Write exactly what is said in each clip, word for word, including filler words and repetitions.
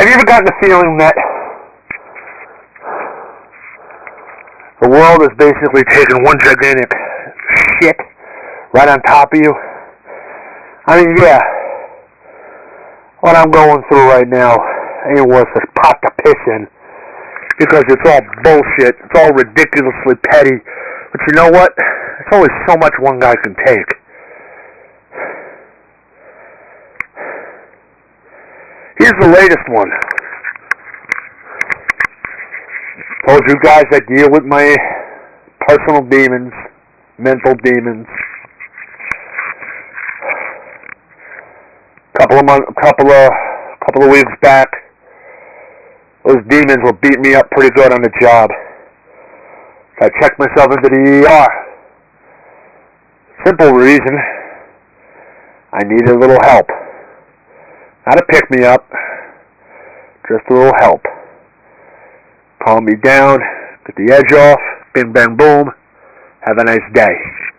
Have you ever gotten the feeling that the world is basically taking one gigantic shit right on top of you? I mean, yeah, what I'm going through right now ain't worth a pot to piss in, because it's all bullshit, it's all ridiculously petty, but you know what? There's only so much one guy can take. Here's the latest one. Told you guys I deal with my personal demons, mental demons. Couple of months, couple of, couple of weeks back, those demons were beating me up pretty good on the job. I checked myself into the E R. Simple reason. I needed a little help. Not a pick-me-up, just a little help. Calm me down, get the edge off, bing, bang, boom, have a nice day.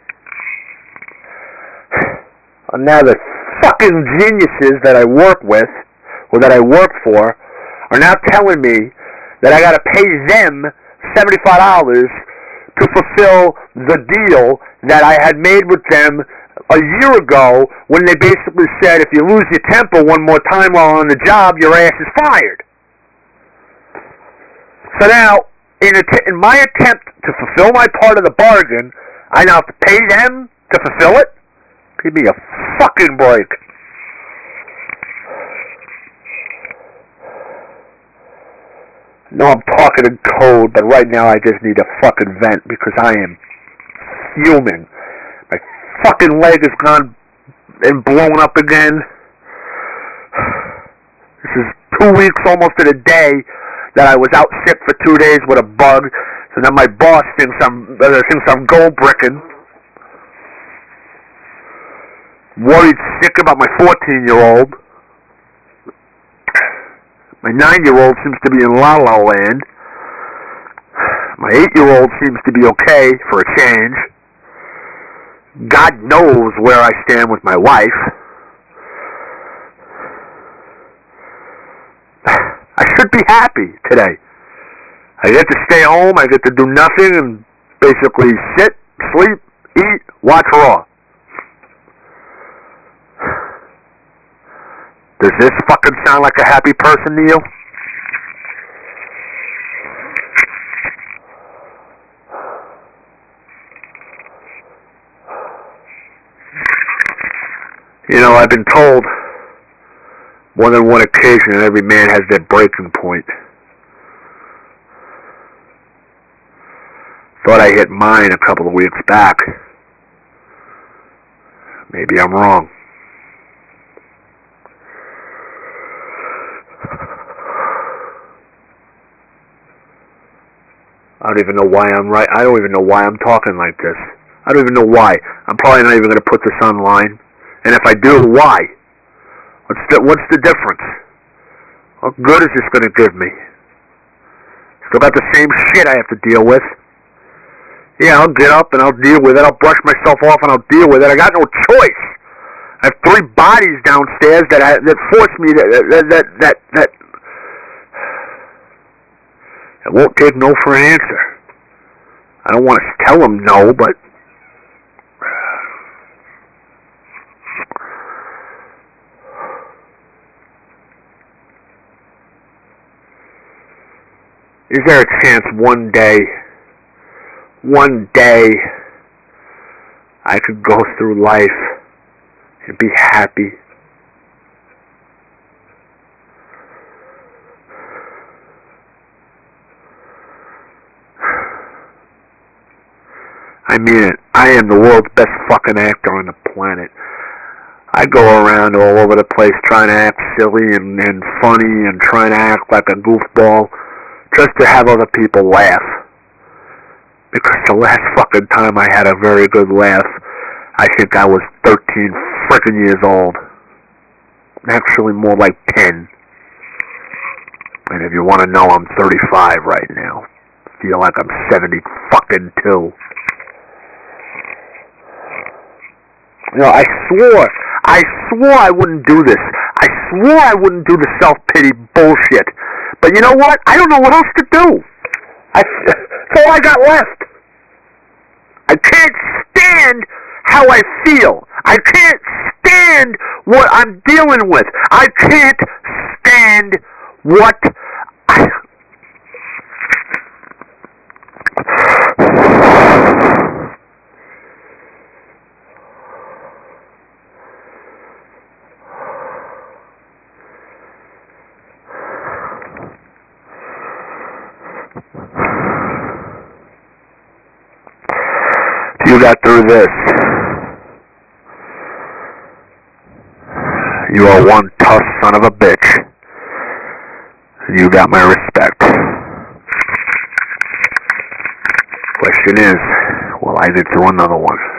And now the fucking geniuses that I work with, or that I work for, are now telling me that I gotta pay them seventy-five dollars to fulfill the deal that I had made with them a year ago, when they basically said, if you lose your temper one more time while on the job, your ass is fired. So now, in, att- in my attempt to fulfill my part of the bargain, I now have to pay them to fulfill it? Give me a fucking break. No, I'm talking in code, but right now I just need a fucking vent because I am fuming. My fucking leg is gone and blown up again. This is two weeks almost to the day that I was out sick for two days with a bug. So now my boss thinks I'm uh, thinks I'm gold bricking. Worried sick about my fourteen-year-old. My nine-year-old seems to be in La La Land. My eight-year-old seems to be okay for a change. God knows where I stand with my wife. I should be happy today. I get to stay home, I get to do nothing and basically sit, sleep, eat, watch Raw. Does this fucking sound like a happy person to you? You know, I've been told more than one occasion that every man has their breaking point. Thought I hit mine a couple of weeks back. Maybe I'm wrong. I don't even know why I'm right. I don't even know why I'm talking like this. I don't even know why. I'm probably not even going to put this online. And if I do, why? What's the, what's the difference? What good is this going to give me? Still got the same shit I have to deal with. Yeah, I'll get up and I'll deal with it. I'll brush myself off and I'll deal with it. I got no choice. I have three bodies downstairs that I, that force me to, that that that that. I won't take no for an answer. I don't want to tell them no, but is there a chance one day, one day, I could go through life and be happy? I mean it. I am the world's best fucking actor on the planet. I go around all over the place trying to act silly and, and funny and trying to act like a goofball just to have other people laugh. Because the last fucking time I had a very good laugh, I think I was thirteen frickin' years old. Actually more like ten. And if you want to know, I'm thirty-five right now. Feel like I'm seventy fucking two. You know, I swore, I swore I wouldn't do this. I swore I wouldn't do the self-pity bullshit. But you know what? I don't know what else to do. I, that's all I got left. I can't stand how I feel. I can't stand what I'm dealing with. I can't stand what I... You got through this. You are one tough son of a bitch. You got my respect. Question is, will I get through another one?